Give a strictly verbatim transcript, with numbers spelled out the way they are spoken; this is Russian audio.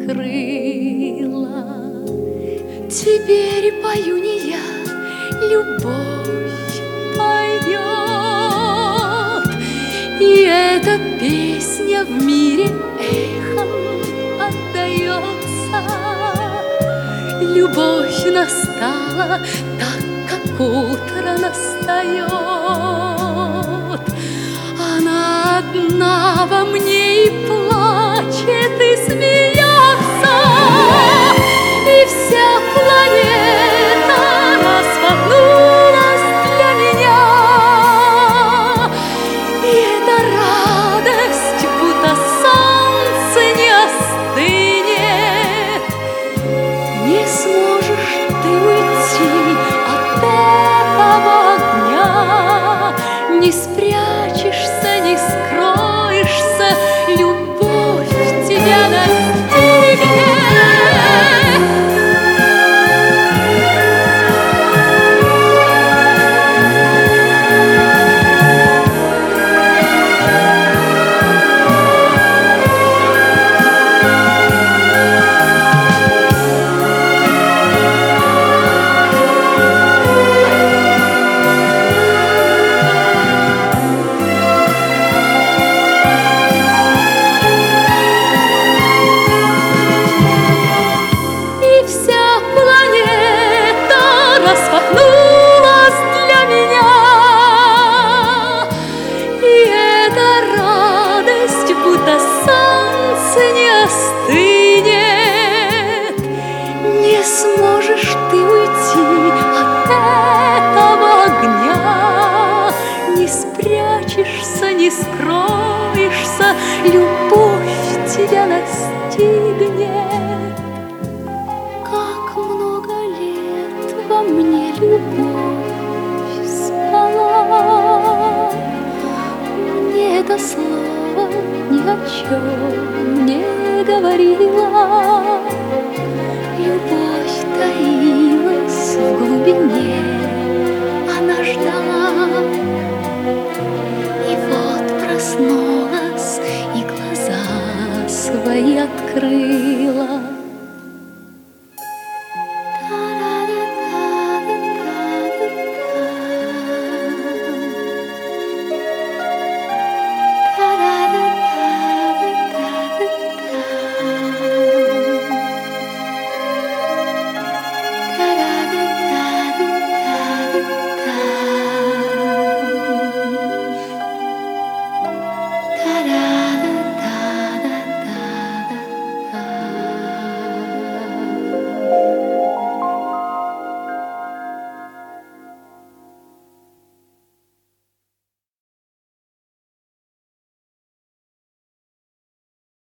открыла. Теперь пою не я, любовь поет, и эта песня в мире эхом отдается. Любовь настала так, как утро настает. Она одна во мне и плачет, и смеется, и вся планета распахнулась для меня. И эта радость, будто солнце не остынет. Не сможешь ты уйти от этого огня, не спрячешься, не скроешься, любовь тебя настигнет. Не сможешь ты уйти от этого огня, не спрячешься, не скроешься, любовь тебя настигнет. Как много лет во мне любовь спала, мне это слово ни о чем не говорила. Любовь таилась в глубине, она ждала. И вот проснулась и глаза свои открыла.